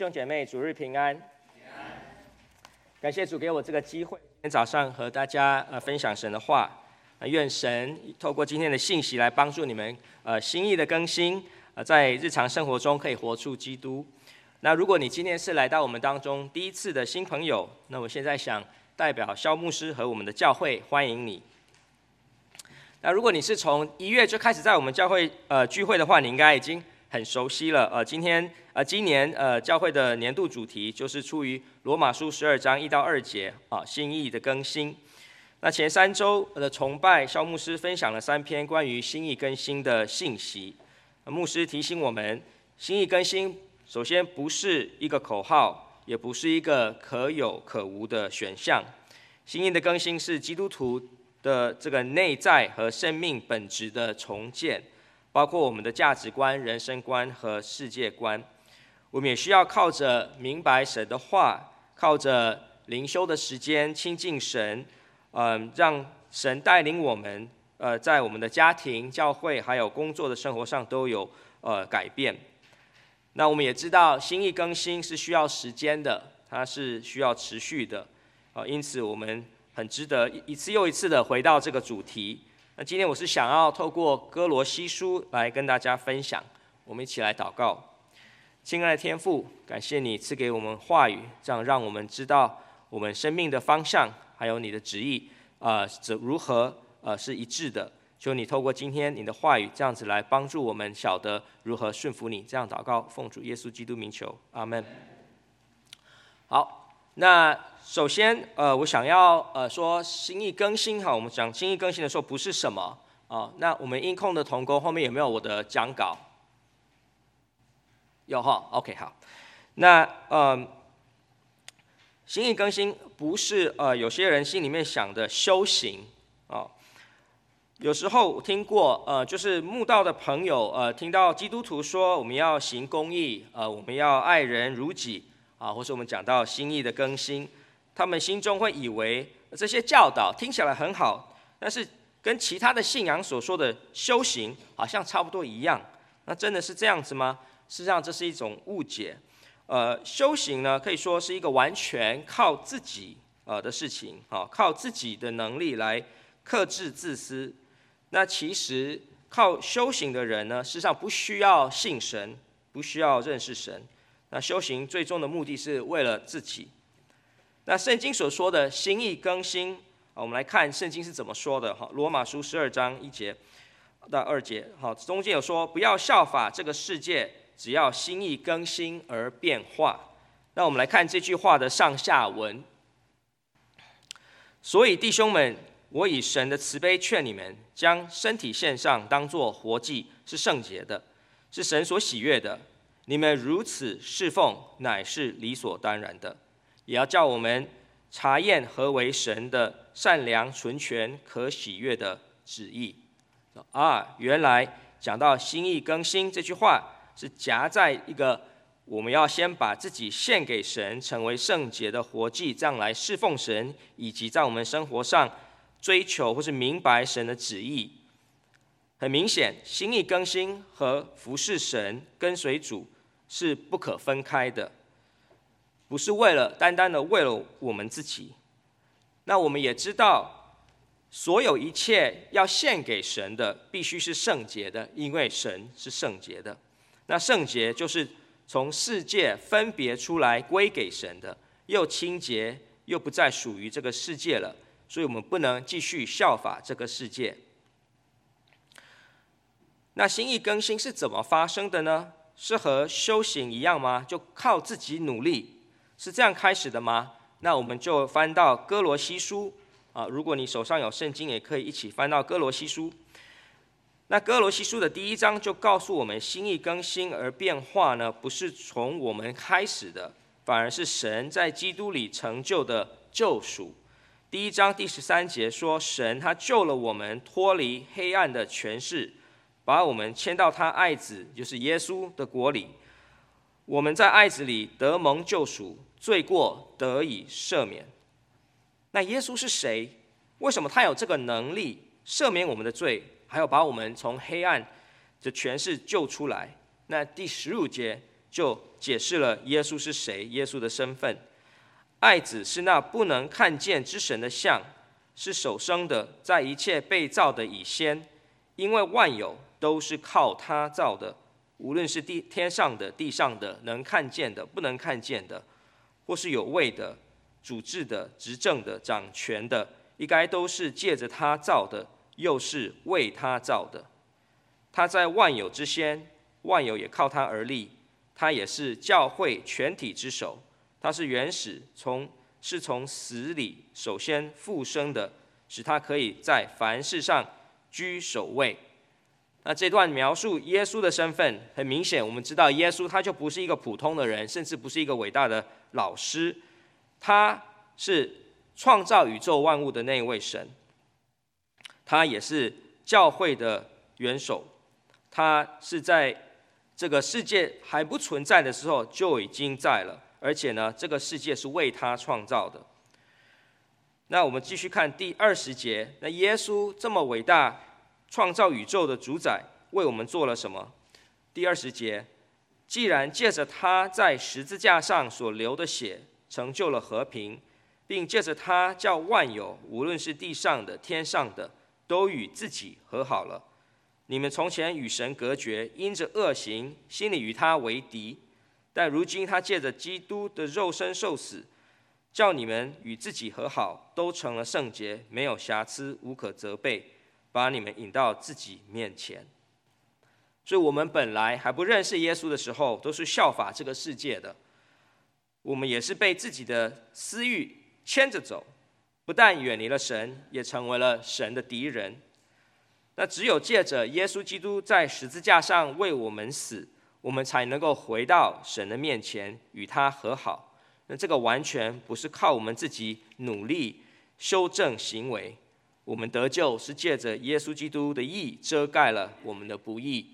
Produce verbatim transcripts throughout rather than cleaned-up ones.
弟兄姐妹，主日平安。感谢主给我这个机会，今天早上和大家呃分享神的话。呃、愿神透过今天的信息来帮助你们呃心意的更新，呃在日常生活中可以活出基督。那如果你今天是来到我们当中第一次的新朋友，那我现在想代表萧牧师和我们的教会欢迎你。那如果你是从一月就开始在我们教会呃聚会的话，你应该已经很熟悉了。呃，今天呃今年呃教会的年度主题就是出于罗马书十二章一到二节啊，心意的更新。那前三周的崇拜，萧牧师分享了三篇关于心意更新的信息。牧师提醒我们，心意更新首先不是一个口号，也不是一个可有可无的选项。心意的更新是基督徒的这个内在和生命本质的重建，包括我们的价值观、人生观和世界观。我们也需要靠着明白神的话，靠着灵修的时间亲近神，嗯、呃，让神带领我们，呃，在我们的家庭、教会还有工作的生活上都有呃改变。那我们也知道，心意更新是需要时间的，它是需要持续的，呃，因此我们很值得一次又一次的回到这个主题。那今天我是想要透过哥罗西书来跟大家分享，我们一起来祷告。亲爱的天父，感谢你赐给我们话语，这样让我们知道我们生命的方向，还有你的旨意，呃，如何呃是一致的。求你透过今天你的话语，这样子来帮助我们晓得如何顺服你。这样祷告，奉主耶稣基督名求，阿们。好，那首先呃，我想要呃说心意更新哈，我们讲心意更新的时候不是什么啊、呃？那我们音控的同工后面有没有我的讲稿？有哈 ，OK 好。那呃，心意更新不是呃有些人心里面想的修行啊、哦。有时候我听过呃，就是慕道的朋友呃，听到基督徒说我们要行公义，呃，我们要爱人如己啊，或是我们讲到心意的更新，他们心中会以为这些教导听起来很好，但是跟其他的信仰所说的修行好像差不多一样。那真的是这样子吗？事实上，这是一种误解。呃，修行呢，可以说是一个完全靠自己呃的事情，啊，靠自己的能力来克制自私。那其实靠修行的人呢，事实上不需要信神，不需要认识神。那修行最终的目的是为了自己。那圣经所说的心意更新，啊，我们来看圣经是怎么说的。哈，罗马书十二章一节到二节，好，中间有说不要效法这个世界，只要心意更新而变化。那我们来看这句话的上下文。所以弟兄们，我以神的慈悲劝你们，将身体献上，当作活祭，是圣洁的，是神所喜悦的。你们如此侍奉，乃是理所当然的。也要叫我们查验何为神的善良、纯全、可喜悦的旨意。啊，原来讲到心意更新这句话，是夹在一个我们要先把自己献给神，成为圣洁的活祭，这样来侍奉神，以及在我们生活上追求或是明白神的旨意。很明显，心意更新和服侍神、跟随主是不可分开的，不是为了单单的为了我们自己。那我们也知道，所有一切要献给神的，必须是圣洁的，因为神是圣洁的。那圣洁就是从世界分别出来归给神的，又清洁又不再属于这个世界了。所以我们不能继续效法这个世界。那心意更新是怎么发生的呢？是和修行一样吗？就靠自己努力，是这样开始的吗？那我们就翻到哥罗西书啊，如果你手上有圣经，也可以一起翻到哥罗西书。那哥罗西书的第一章就告诉我们，心意更新而变化呢，不是从我们开始的，反而是神在基督里成就的救赎。第一章第十三节说，神他救了我们脱离黑暗的权势，把我们迁到他爱子，就是耶稣的国里。我们在爱子里得蒙救赎，罪过得以赦免。那耶稣是谁？为什么他有这个能力赦免我们的罪，还有把我们从黑暗的权势救出来？那第十五节就解释了耶稣是谁，耶稣的身份。爱子是那不能看见之神的像，是首生的，在一切被造的以先，因为万有都是靠他造的，无论是地天上的、地上的，能看见的、不能看见的，或是有位的、主治的、执政的、掌权的，应该都是借着他造的，又是为他造的。他在万有之先，万有也靠他而立。他也是教会全体之首，他是原始，从是从死里首先复生的，使他可以在凡事上居首位。那这段描述耶稣的身份，很明显，我们知道耶稣他就不是一个普通的人，甚至不是一个伟大的老师，他是创造宇宙万物的那一位神，他也是教会的元首，他是在这个世界还不存在的时候就已经在了，而且呢，这个世界是为他创造的。那我们继续看第二十节，那耶稣这么伟大，创造宇宙的主宰，为我们做了什么？第二十节，既然借着他在十字架上所流的血，成就了和平，并借着他叫万有，无论是地上的、天上的，都与自己和好了。你们从前与神隔绝，因着恶行，心里与他为敌。但如今他借着基督的肉身受死，叫你们与自己和好，都成了圣洁，没有瑕疵，无可责备，把你们引到自己面前。所以我们本来还不认识耶稣的时候，都是效法这个世界的，我们也是被自己的私欲牵着走，不但远离了神，也成为了神的敌人。那只有借着耶稣基督在十字架上为我们死，我们才能够回到神的面前，与他和好。那这个完全不是靠我们自己努力修正行为，我们得救是借着耶稣基督的义遮盖了我们的不义。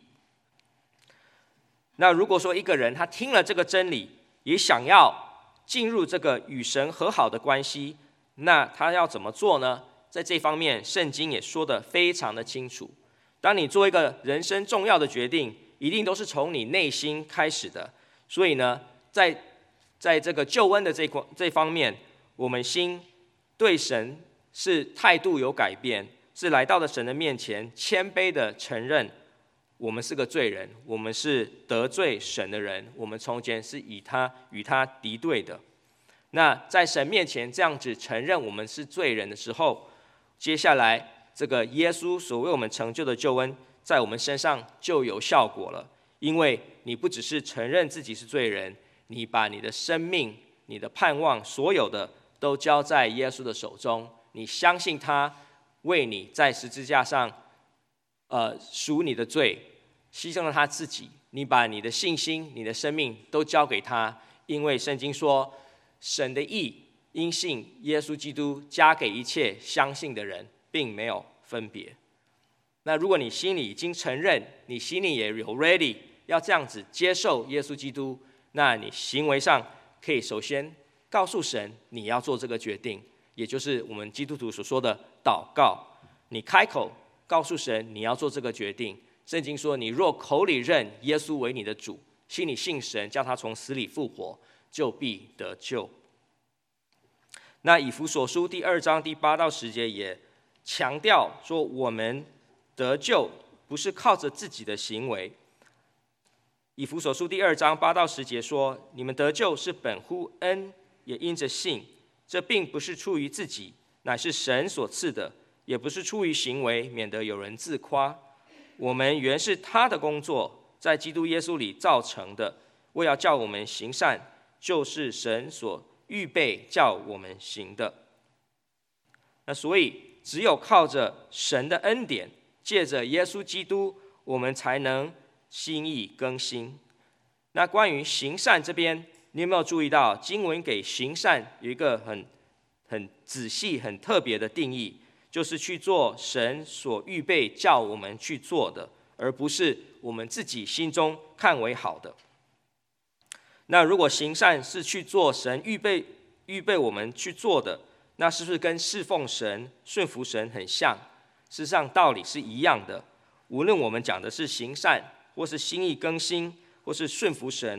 那如果说一个人他听了这个真理，也想要进入这个与神和好的关系，那他要怎么做呢？在这方面，圣经也说得非常的清楚。当你做一个人生重要的决定，一定都是从你内心开始的。所以呢，在在这个救恩的这这方面，我们心对神是态度有改变，是来到了神的面前，谦卑的承认我们是个罪人，我们是得罪神的人，我们从前是以他与他敌对的。那在神面前这样子承认我们是罪人的时候，接下来这个耶稣所为我们成就的救恩，在我们身上就有效果了。因为你不只是承认自己是罪人，你把你的生命、你的盼望，所有的都交在耶稣的手中。你相信他为你在十字架上，呃，赎你的罪，牺牲了他自己。你把你的信心、你的生命都交给他，因为圣经说，神的义因信耶稣基督加给一切相信的人，并没有分别。那如果你心里已经承认，你心里也有 ready 要这样子接受耶稣基督，那你行为上可以首先告诉神你要做这个决定，也就是我们基督徒所说的祷告。你开口告诉神你要做这个决定。圣经说，你若口里认耶稣为你的主，心里信神叫他从死里复活，就必得救。那以弗所书第二章第八到十节也强调说，我们得救不是靠着自己的行为。以弗所书第二章八到十节说，你们得救是本乎恩，也因着信，这并不是出于自己，乃是神所赐的，也不是出于行为，免得有人自夸。我们原是他的工作，在基督耶稣里造成的，为要叫我们行善，就是神所预备叫我们行的。那所以只有靠着神的恩典，借着耶稣基督，我们才能心意更新。那关于行善这边，你有没有注意到经文给行善有一个很很仔细、很特别的定义，就是去做神所预备叫我们去做的，而不是我们自己心中看为好的。那如果行善是去做神预备预备我们去做的，那是不是跟侍奉神、顺服神很像？事实上道理是一样的。无论我们讲的是行善，或是心意更新，或是顺服神，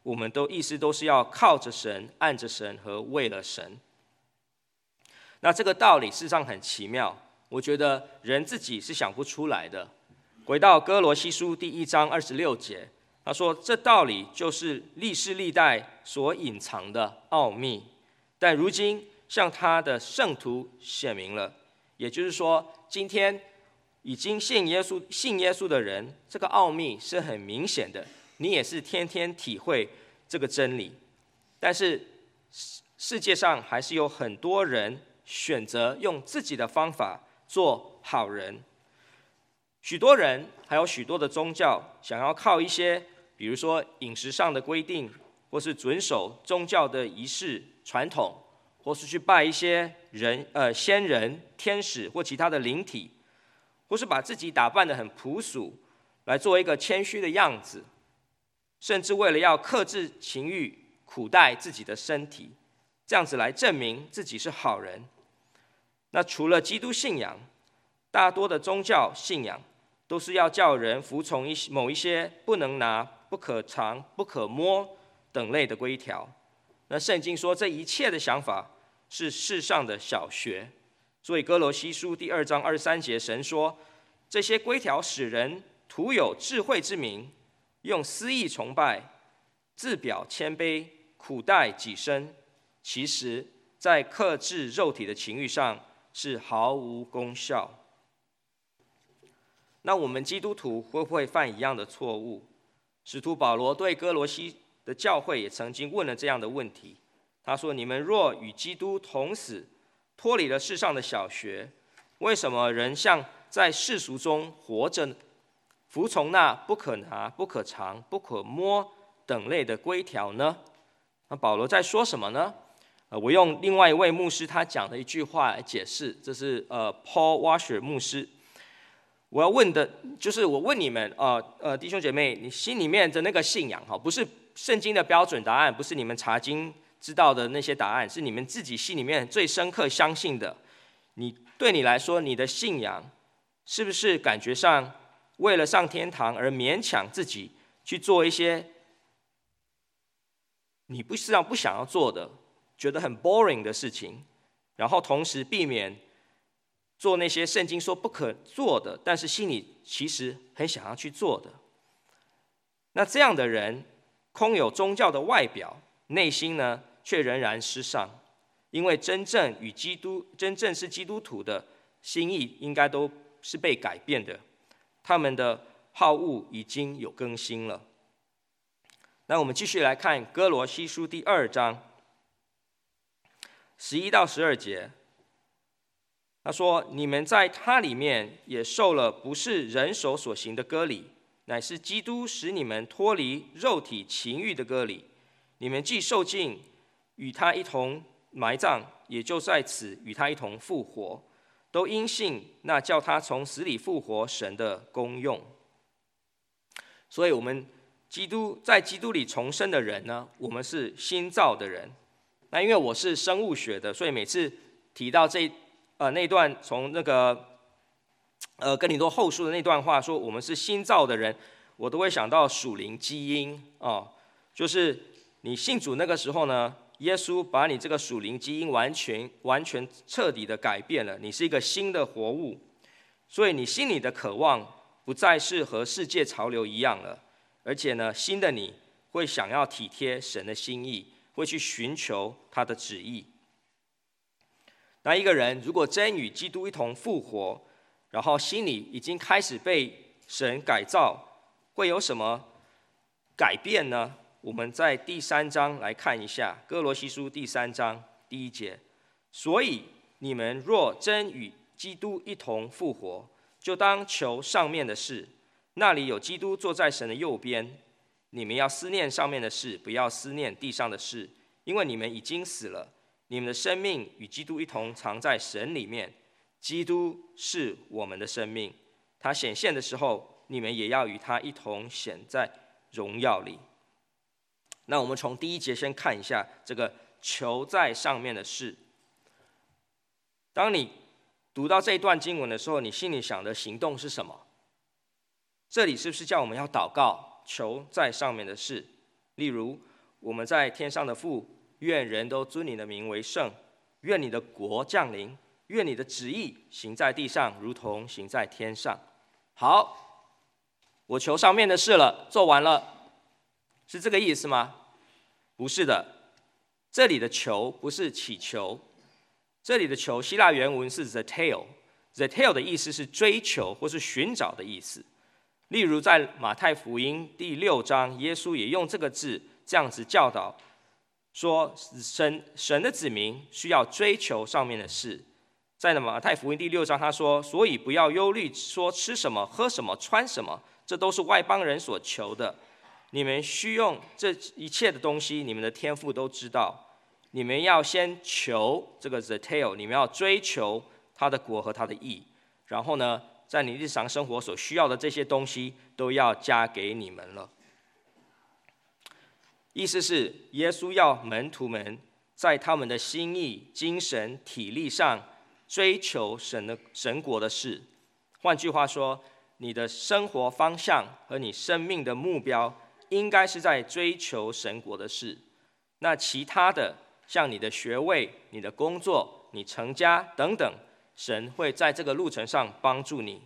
我们都意思都是要靠着神、按着神和为了神。那这个道理事实上很奇妙，我觉得人自己是想不出来的。回到哥罗西书第一章二十六节，他说：“这道理就是历世历代所隐藏的奥秘，但如今向他的圣徒显明了。”也就是说，今天已经信耶稣、信耶稣的人，这个奥秘是很明显的，你也是天天体会这个真理。但是世界上还是有很多人选择用自己的方法做好人。许多人还有许多的宗教想要靠一些，比如说饮食上的规定，或是遵守宗教的仪式传统，或是去拜一些人呃仙人、天使或其他的灵体，或是把自己打扮得很朴素，来做一个谦虚的样子，甚至为了要克制情欲，苦待自己的身体，这样子来证明自己是好人。那除了基督信仰，大多的宗教信仰都是要叫人服从一某一些不能拿、不可尝、不可摸等类的规条。那圣经说，这一切的想法是世上的小学。所以哥罗西书第二章二十三节，神说，这些规条使人徒有智慧之名，用私意崇拜，自表谦卑，苦待己身，其实在克制肉体的情欲上是毫无功效。那我们基督徒会不会犯一样的错误？使徒保罗对哥罗西的教会也曾经问了这样的问题，他说：“你们若与基督同死，脱离了世上的小学，为什么仍像在世俗中活着，服从那不可拿、不可尝、不可摸等类的规条呢？”那保罗在说什么呢？呃，我用另外一位牧师他讲的一句话来解释，这是呃 Paul Washer 牧师。我要问的就是，我问你们，呃呃，弟兄姐妹，你心里面的那个信仰，哈，不是圣经的标准答案，不是你们查经知道的那些答案，是你们自己心里面最深刻相信的。你对你来说，你的信仰是不是感觉上为了上天堂而勉强自己去做一些你不实际上不想要做的，觉得很 boring 的事情，然后同时避免做那些圣经说不可做的，但是心里其实很想要去做的？那这样的人空有宗教的外表，内心呢却仍然失丧，因为真正与基督真正是基督徒的心意应该都是被改变的，他们的好恶已经有更新了。那我们继续来看哥罗西书第二章十一到十二节，他说：“你们在他里面也受了不是人手所行的割礼，乃是基督使你们脱离肉体情欲的割礼。你们既受尽，与他一同埋葬，也就在此与他一同复活，都因信那叫他从死里复活神的功用。”所以我们基督在基督里重生的人呢，我们是新造的人。那因为我是生物学的，所以每次提到这呃那段从那个呃哥林多后书的那段话，说我们是新造的人，我都会想到属灵基因哦，就是你信主那个时候呢，耶稣把你这个属灵基因完全完全彻底的改变了，你是一个新的活物，所以你心里的渴望不再是和世界潮流一样了，而且呢，新的你会想要体贴神的心意，会去寻求他的旨意。那一个人如果真与基督一同复活，然后心里已经开始被神改造，会有什么改变呢？我们在第三章来看一下，哥罗西书第三章第一节。所以你们若真与基督一同复活，就当求上面的事，那里有基督坐在神的右边。你们要思念上面的事，不要思念地上的事，因为你们已经死了，你们的生命与基督一同藏在神里面。基督是我们的生命，他显现的时候，你们也要与他一同显在荣耀里。那我们从第一节先看一下这个求在上面的事。当你读到这一段经文的时候，你心里想的行动是什么？这里是不是叫我们要祷告，求在上面的事？例如， 我们在天上的父，愿人都尊你的名为圣，愿你的国降临，愿你的旨意行在地上，如同行在天上。好，我求上面的事了，做完了，是这个意思吗？不是的，这里的求不是祈求，这里的求希腊原文是 zeteo，zeteo 的意思是追求或是寻找的意思。例如在马太福音第六章，耶稣也用这个字这样子教导，说神神的子民需要追求上面的事。在马太福音第六章他说，所以不要忧虑说吃什么喝什么穿什么，这都是外邦人所求的，你们需用这一切的东西，你们的天父都知道。你们要先求这个 zeteo， 你们要追求他的国和他的义，然后呢，在你日常生活所需要的这些东西都要加给你们了。意思是耶稣要门徒们在他们的心意、精神、体力上追求神的神国的事。换句话说，你的生活方向和你生命的目标应该是在追求神国的事。那其他的，像你的学位、你的工作、你成家等等，神会在这个路程上帮助你。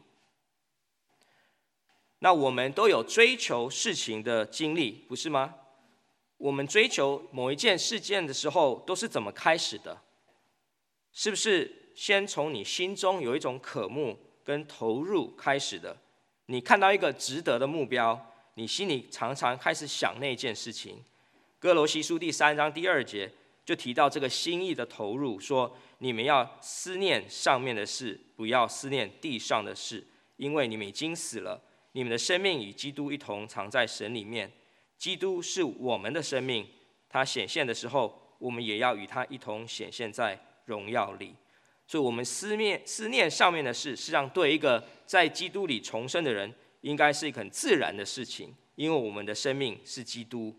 那我们都有追求事情的经历，不是吗？我们追求某一件事件的时候，都是怎么开始的？是不是先从你心中有一种渴慕跟投入开始的？你看到一个值得的目标，你心里常常开始想那件事情。哥罗西书第三章第二节就提到这个心意的投入，说你们要思念上面的事，不要思念地上的事，因为你们已经死了，你们的生命与基督一同藏在神里面。基督是我们的生命，他显现的时候，我们也要与他一同显现在荣耀里。所以我们思念思念上面的事，实际上对一个在基督里重生的人，应该是一个很自然的事情，因为我们的生命是基督。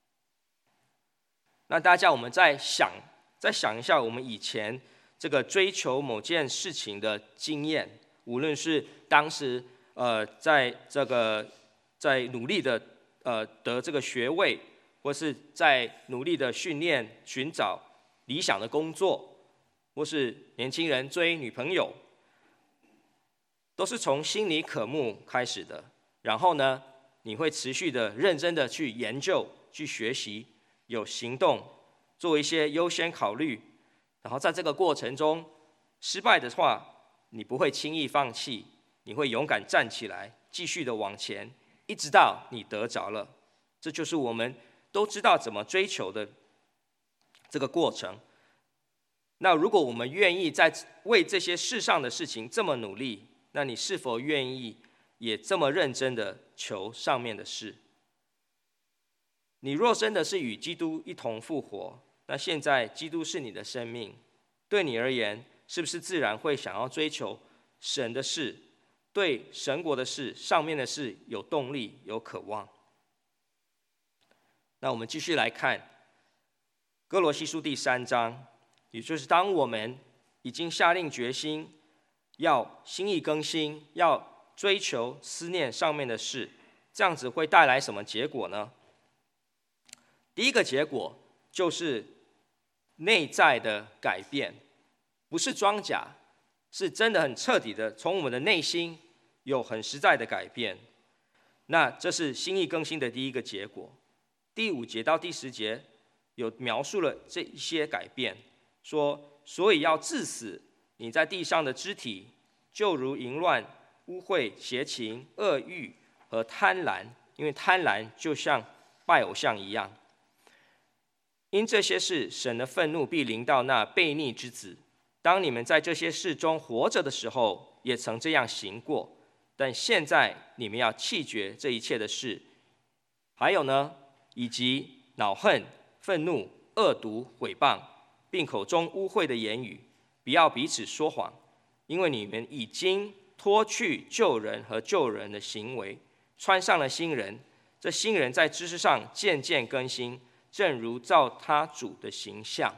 那大家我们再想再想一下我们以前这个追求某件事情的经验，无论是当时呃在这个在努力的呃得这个学位，或是在努力的训练寻找理想的工作，或是年轻人追女朋友，都是从心里渴慕开始的。然后呢，你会持续的认真的去研究、去学习，有行动，做一些优先考虑。然后在这个过程中失败的话，你不会轻易放弃，你会勇敢站起来，继续的往前，一直到你得着了。这就是我们都知道怎么追求的这个过程。那如果我们愿意在为这些世上的事情这么努力，那你是否愿意也这么认真的求上面的事？你若真的是与基督一同复活，那现在基督是你的生命，对你而言，是不是自然会想要追求神的事，对神国的事、上面的事有动力、有渴望？那我们继续来看哥罗西书第三章，也就是当我们已经下定决心要心意更新，要追求思念上面的事，这样子会带来什么结果呢？第一个结果就是内在的改变，不是装假，是真的很彻底的从我们的内心有很实在的改变。那这是心意更新的第一个结果。第五节到第十节有描述了这一些改变，说所以要治死你在地上的肢体，就如淫乱、污秽、邪情、恶欲和贪婪，因为贪婪就像拜偶像一样。因这些事，神的愤怒必临到那悖逆之子。当你们在这些事中活着的时候，也曾这样行过，但现在你们要弃绝这一切的事。还有呢，以及恼恨、愤怒、恶毒、毁谤，并口中污秽的言语，不要彼此说谎，因为你们已经脱去旧人和旧人的行为，穿上了新人。这新人在知识上渐渐更新，正如照他主的形象。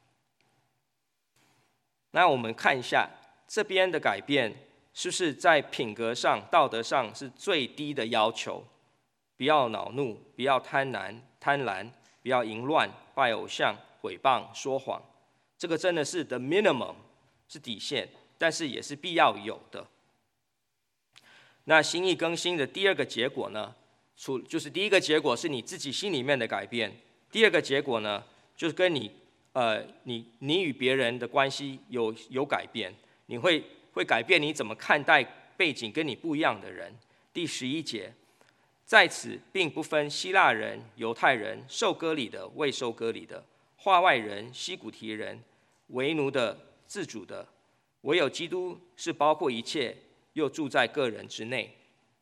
那我们看一下这边的改变，是不是在品格上、道德上是最低的要求？不要恼怒，不要贪婪，贪婪， 不要淫乱、拜偶像、毁谤、说谎。这个真的是 the minimum， 是底线，但是也是必要有的。那心意更新的第二个结果呢，除就是第一个结果是你自己心里面的改变，第二个结果呢，就是跟你呃你你与别人的关系有有改变，你会会改变你怎么看待背景跟你不一样的人。第十一节，在此并不分希腊人、犹太人、受割礼的、未受割礼的、化外人、西古提人、为奴的、自主的，唯有基督是包括一切，又住在个人之内。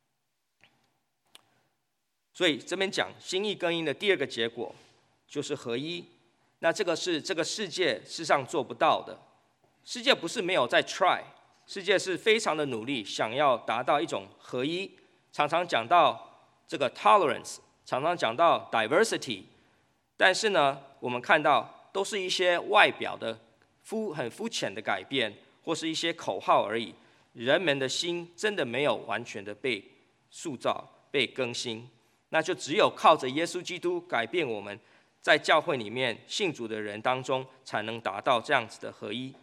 所以这边讲心意更新的第二个结果就是合一。那这个是这个世界世上做不到的。世界不是没有在 try， 世界是非常的努力，想要达到一种合一。常常讲到这个 tolerance， 常常讲到 diversity， 但是呢，我们看到都是一些外表的肤很肤浅的改变，或是一些口号而已。人们的心真的没有完全的被塑造、被更新，那就只有靠着耶稣基督改变我们，在教会里面信主的人当中，才能达到这样子的合一。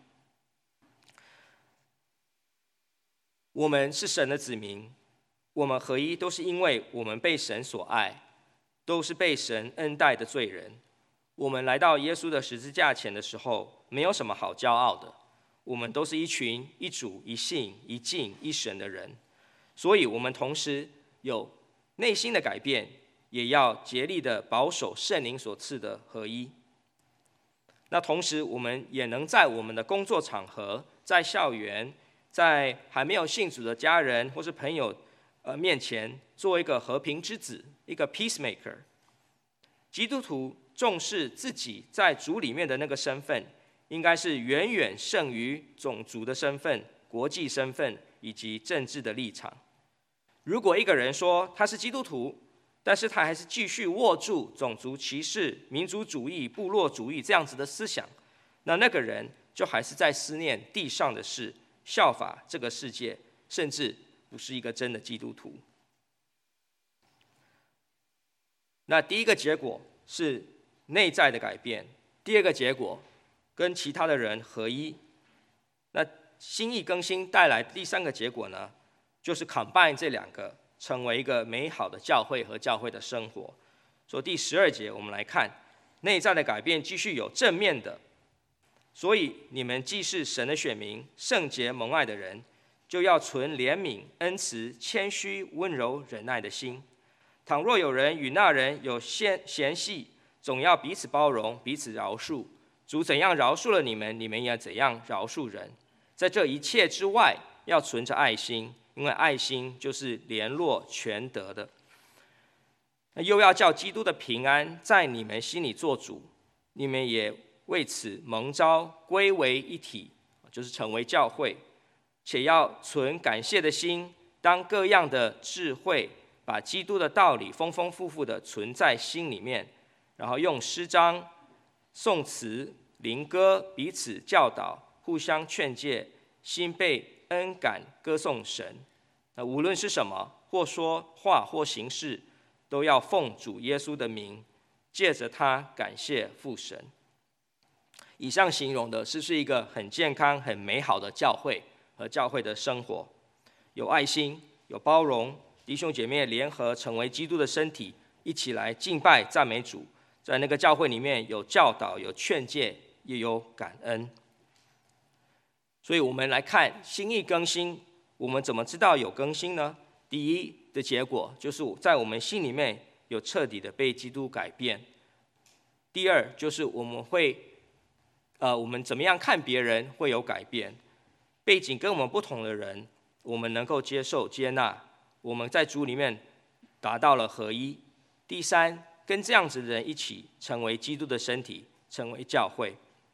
我们是神的子民，我们合一都是因为我们被神所爱，都是被神恩待的罪人。我们来到耶稣的十字架前的时候，没有什么好骄傲的。我们都是一群一主一信一敬一神的人，所以我们同时有内心的改变，也要竭力的保守圣灵所赐的合一。那同时我们也能在我们的工作场合、在校园、在还没有信主的家人或是朋友呃面前，做一个和平之子，一个 peacemaker。基督徒重视自己在主里面的那个身份，应该是远远胜于种族的身份、国际身份以及政治的立场。如果一个人说他是基督徒，但是他还是继续握住种族歧视、民族主义、部落主义这样子的思想，那那个人就还是在思念地上的事，效法这个世界，甚至不是一个真的基督徒。那第一个结果是内在的改变，第二个结果跟其他的人合一。那心意更新带来第三个结果呢，就是 combine 这两个，成为一个美好的教会和教会的生活。所以第十二节我们来看，内在的改变继续有正面的。所以你们既是神的选民，圣洁蒙爱的人，就要存怜悯、恩慈、谦虚、温柔、忍耐的心。倘若有人与那人有嫌嫌隙，总要彼此包容，彼此饶恕。主怎样饶恕了你们，你们也怎样饶恕人。在这一切之外，要存着爱心，因为爱心就是联络全德的。又要叫基督的平安在你们心里做主，你们也为此蒙召归为一体，就是成为教会，且要存感谢的心，当各样的智慧，把基督的道理丰丰富富的存在心里面，然后用诗章、颂词、灵歌彼此教导，互相劝诫，心被恩感歌颂神。那无论是什么，或说话或行事，都要奉主耶稣的名，借着他感谢父神。以上形容的是不是一个很健康、很美好的教会和教会的生活？有爱心，有包容，弟兄姐妹联合成为基督的身体，一起来敬拜赞美主。在那个教会里面有教导，有劝诫，也有感恩。所以我们来看心意更新，我们怎么知道有更新呢？第一的结果就是在我们心里面有彻底的被基督改变。第二就是我们会呃，我们怎么样看别人会有改变，背景跟我们不同的人，我们能够接受接纳，我们在主里面达到了合一。第三，跟这样子的人一起成为基督的身体，成为教会。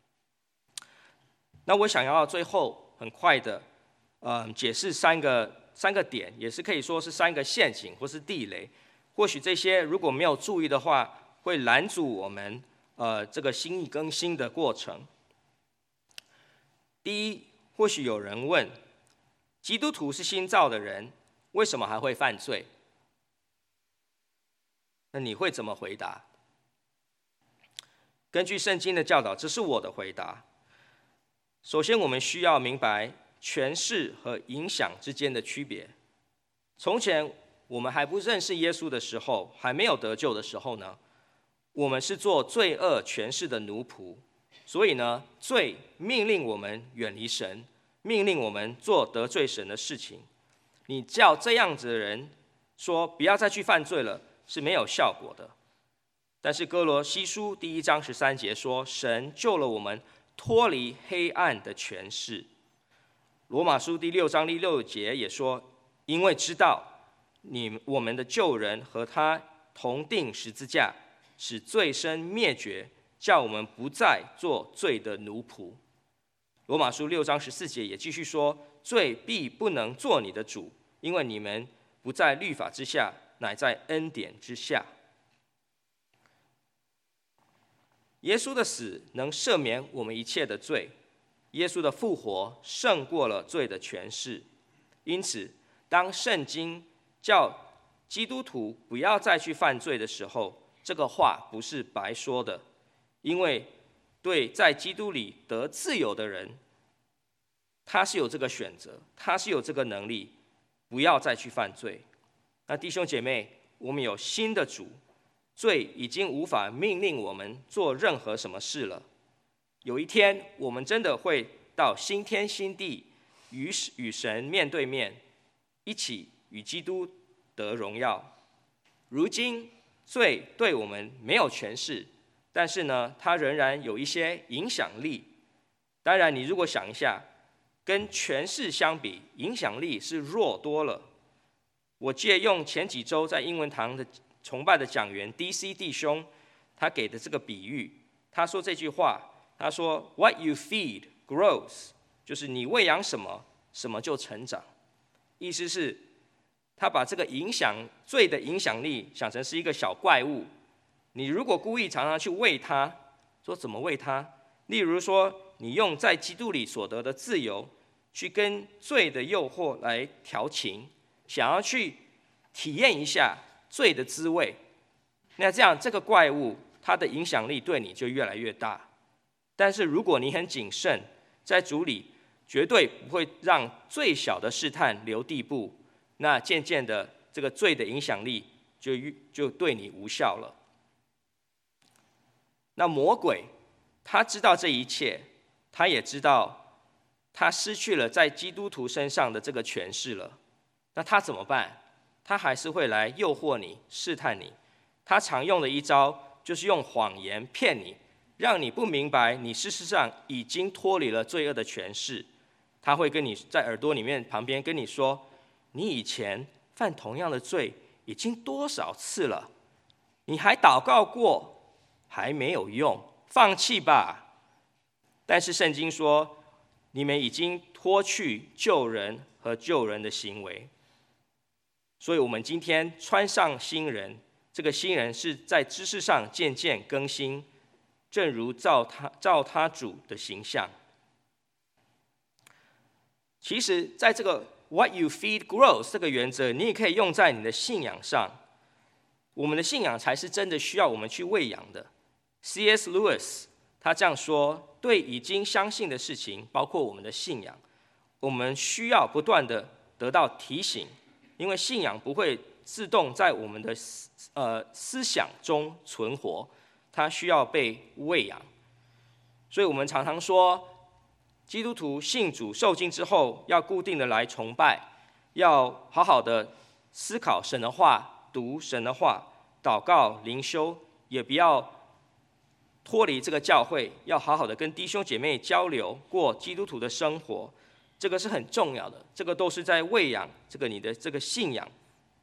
那我想要最后很快的呃解释三个三个点，也是可以说是三个陷阱或是地雷，或许这些如果没有注意的话，会拦阻我们呃这个心意更新的过程。第一，或许有人问，基督徒是新造的人，为什么还会犯罪？那你会怎么回答？ 根据圣经的教导，这是我的回答。首先，我们需要明白权势和影响之间的区别。从前我们还不认识耶稣的时候，还没有得救的时候呢，我们是做罪恶权势的奴仆。所以呢，罪命令我们远离神，命令我们做得罪神的事情。你叫这样子的人说不要再去犯罪了，是没有效果的。但是哥罗西书第一章十三节说，神救了我们脱离黑暗的权势。罗马书第六章第六节也说，因为知道你我们的救人和他同定十字架，使罪身灭绝，叫我们不再做罪的奴仆。罗马书六章十四节也继续说，罪必不能做你的主，因为你们不在律法之下，乃在恩典之下。耶稣的死能赦免我们一切的罪，耶稣的复活胜过了罪的权势。因此，当圣经叫基督徒不要再去犯罪的时候，这个话不是白说的，因为对在基督里得自由的人，他是有这个选择，他是有这个能力，不要再去犯罪。那弟兄姐妹，我们有新的主，罪已经无法命令我们做任何什么事了。有一天，我们真的会到新天新地，与与神面对面，一起与基督得荣耀。如今，罪对我们没有权势，但是呢，它仍然有一些影响力。当然，你如果想一下，跟权势相比，影响力是弱多了。我借用前几周在英文堂的崇拜的讲员 D C 弟兄他给的这个比喻，他说这句话，他说 What you feed grows， 就是你喂养什么，什么就成长。意思是，他把这个影响罪的影响力想成是一个小怪物。你如果故意常常去喂它，说怎么喂它？例如说，你用在基督里所得的自由，去跟罪的诱惑来调情，想要去体验一下罪的滋味，那这样这个怪物它的影响力对你就越来越大。但是如果你很谨慎，在主里绝对不会让最小的试探留地步，那渐渐的这个罪的影响力就就对你无效了。那魔鬼他知道这一切，他也知道他失去了在基督徒身上的这个权势了，那他怎么办？他还是会来诱惑你，试探你。他常用的一招就是用谎言骗你，让你不明白你事实上已经脱离了罪恶的权势。他会跟你在耳朵里面旁边跟你说，你以前犯同样的罪已经多少次了，你还祷告过，还没有用，放弃吧。但是圣经说，你们已经脱去救人和救人的行为，所以我们今天穿上新人，这个新人是在知识上渐渐更新，正如照他照他主的形象。其实在这个 what you feed grows 这个原则，你也可以用在你的信仰上。我们的信仰才是真的需要我们去喂养的。C S Lewis 他这样说，对已经相信的事情，包括我们的信仰，我们需要不断的得到提醒，因为信仰不会自动在我们的呃思想中存活，它需要被喂养。所以我们常常说，基督徒信主受浸之后，要固定的来崇拜，要好好的思考神的话，读神的话，祷告灵修，也不要脱离这个教会，要好好的跟弟兄姐妹交流，过基督徒的生活，这个是很重要的。这个都是在喂养这个你的这个信仰。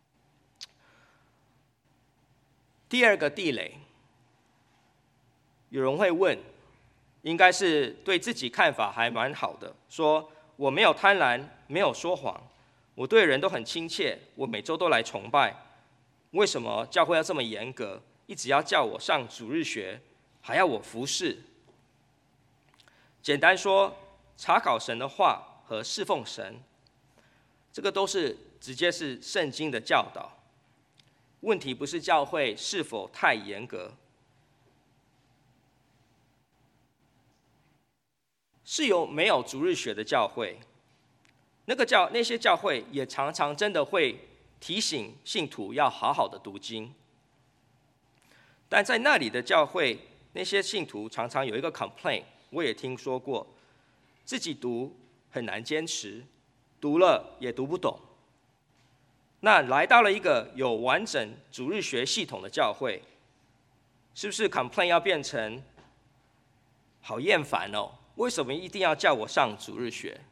第二个地雷，有人会问，应该是对自己看法还蛮好的，说我没有贪婪，没有说谎，我对人都很亲切，我每周都来崇拜，为什么教会要这么严格，一直要叫我上主日学，还要我服侍？简单说，查考神的话和侍奉神，这个都是直接是圣经的教导。问题不是教会是否太严格， 是有没有主日学的教会，那个教那些教会也常常真的会提醒信徒要好好的读经，但在那里的教会，那些信徒常常有一个 complaint， 我也听说过，自己读很难坚持，读了也读不懂。那来到了一个有完整主日学系统的教会，是不是 complaint 要变成好厌烦哦？为什么一定要叫我上主日学？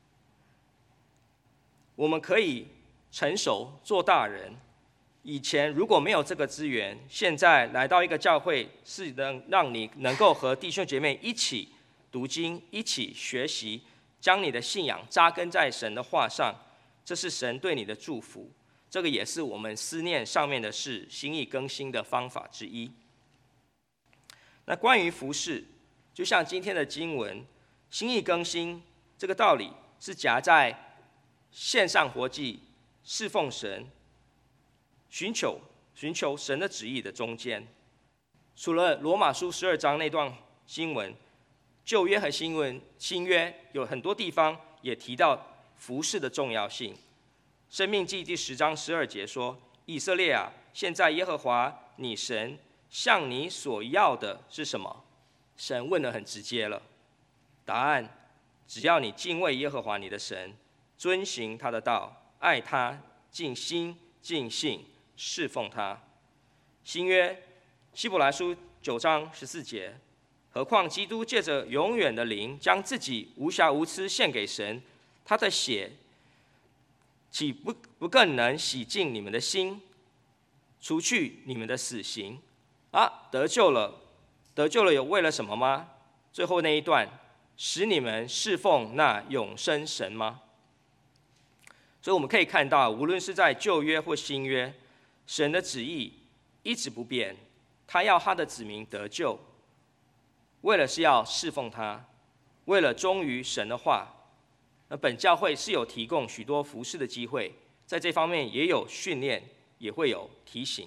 我们可以成熟做大人。以前如果没有这个资源，现在来到一个教会，是能让你能够和弟兄姐妹一起读经，一起学习，将你的信仰扎根在神的话上，这是神对你的祝福。这个也是我们思念上面的事，心意更新的方法之一。那关于服事，就像今天的经文，心意更新这个道理是夹在线上活祭、侍奉神、寻求寻求神的旨意的中间。除了罗马书十二章那段经文，旧约和新文新约有很多地方也提到服事的重要性。申命记第十章十二节说：“以色列啊，现在耶和华你神向你所要的是什么？”神问得很直接了，答案：只要你敬畏耶和华你的神，遵行他的道，爱他，尽心尽性侍奉他。新约希伯来书九章十四节：何况基督借着永远的灵，将自己无瑕无疵献给神，他的血岂不不更能洗净你们的心，除去你们的死刑啊？得救了，得救了有为了什么吗？最后那一段，使你们侍奉那永生神吗？所以我们可以看到，无论是在旧约或新约，神的旨意一直不变，他要他的子民得救，为了是要侍奉他，为了忠于神的话。那本教会是有提供许多服事的机会，在这方面也有训练，也会有提醒。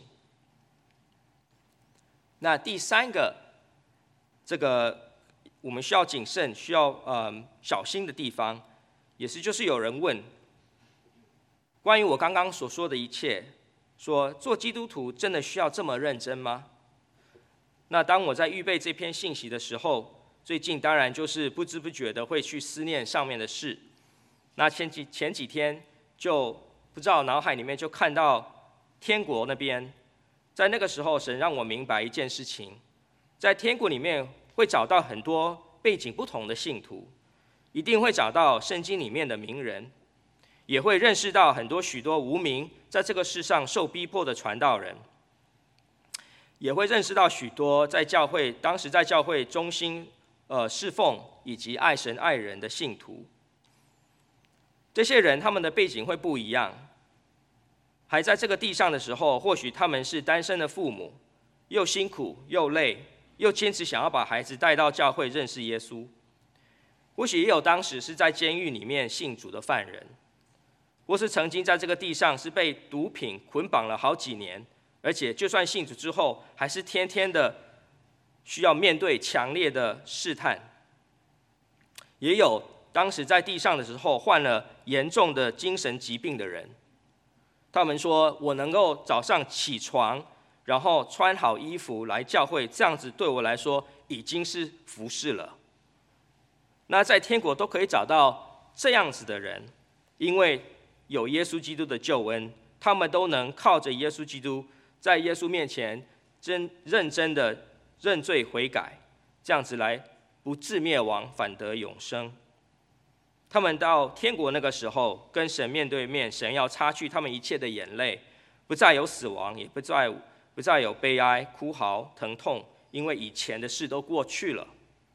那第三个，这个我们需要谨慎、需要呃小心的地方，也是就是有人问，关于我刚刚所说的一切，说做基督徒真的需要这么认真吗？那当我在预备这篇信息的时候，最近当然就是不知不觉的会去思念上面的事。那前几前几天就不知道脑海里面就看到天国那边，在那个时候神让我明白一件事情，在天国里面会找到很多背景不同的信徒，一定会找到圣经里面的名人，也会认识到很多许多无名在这个世上受逼迫的传道人，也会认识到许多在教会当时在教会忠心呃侍奉以及爱神爱人的信徒。这些人他们的背景会不一样，还在这个地上的时候，或许他们是单身的父母，又辛苦又累，又坚持想要把孩子带到教会认识耶稣。或许也有当时是在监狱里面信主的犯人，或是曾经在这个地上是被毒品捆绑了好几年，而且就算信主之后，还是天天的需要面对强烈的试探。也有当时在地上的时候患了严重的精神疾病的人，他们说：“我能够早上起床，然后穿好衣服来教会，这样子对我来说已经是服事了。”那在天国都可以找到这样子的人，因为有耶稣基督的救恩，他们都能靠着耶稣基督，在耶稣面前真认真的认罪悔改，这样子来不致灭亡，反得永生。他们到天国那个时候，跟神面对面，神要擦去他们一切的眼泪，不再有死亡，也不再不再有悲哀、哭嚎、疼痛，因为以前的事都过去了。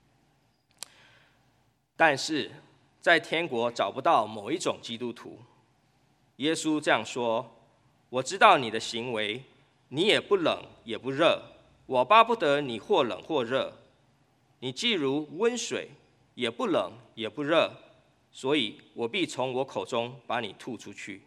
但是在天国找不到某一种基督徒。耶稣这样说：“我知道你的行为，你也不冷也不热，我巴不得你或冷或热。你既如温水，也不冷也不热，所以我必从我口中把你吐出去。”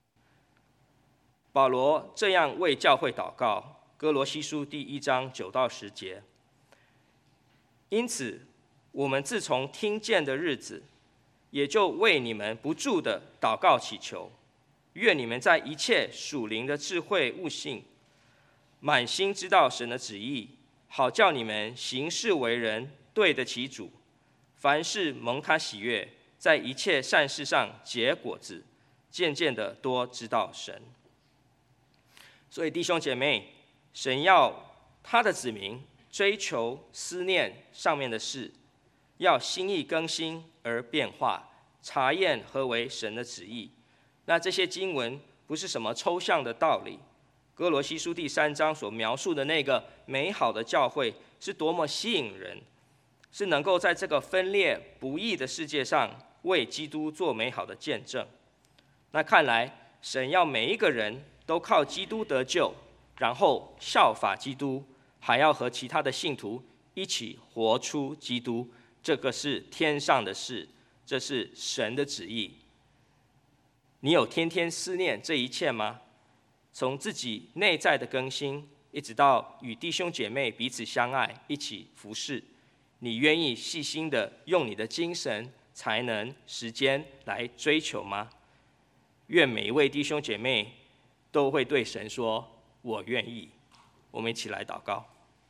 保罗这样为教会祷告，哥罗西书第一章九到十节。因此， 我们自从听见的日子，也就为你们不住的祷告祈求，愿你们在一切属灵的智慧悟性，满心知道神的旨意，好叫你们行事为人对得起主，凡事蒙他喜悦，在一切善事上结果子，渐渐的多知道神。所以弟兄姐妹，神要他的子民追求思念上面的事，要心意更新而变化，查验何为神的旨意。那这些经文不是什么抽象的道理，哥罗西书第三章所描述的那个美好的教会是多么吸引人，是能够在这个分裂不义的世界上为基督做美好的见证。那看来神要每一个人都靠基督得救，然后效法基督，还要和其他的信徒一起活出基督。这个是天上的事，这是神的旨意。你有天天思念这一切吗？从自己内在的更新，一直到与弟兄姐妹彼此相爱，一起服侍，你愿意细心的用你的精神、才能、时间来追求吗？愿每一位弟兄姐妹都会对神说：“我愿意。”我们一起来祷告。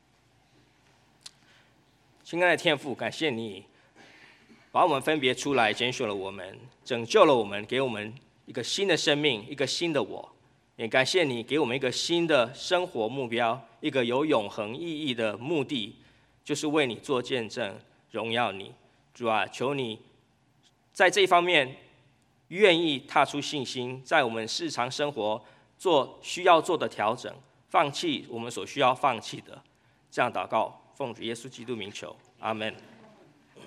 亲爱的天父，感谢你把我们分别出来，拣选了我们，拯救了我们，给我们一个新的生命，一个新的我。也感谢你给我们一个新的生活目标，一个有永恒意义的目的，就是为你做见证，荣耀你。主啊，求你在这一方面愿意踏出信心，在我们日常生活做需要做的调整，放弃我们所需要放弃的。这样祷告，奉主耶稣基督名求，阿们。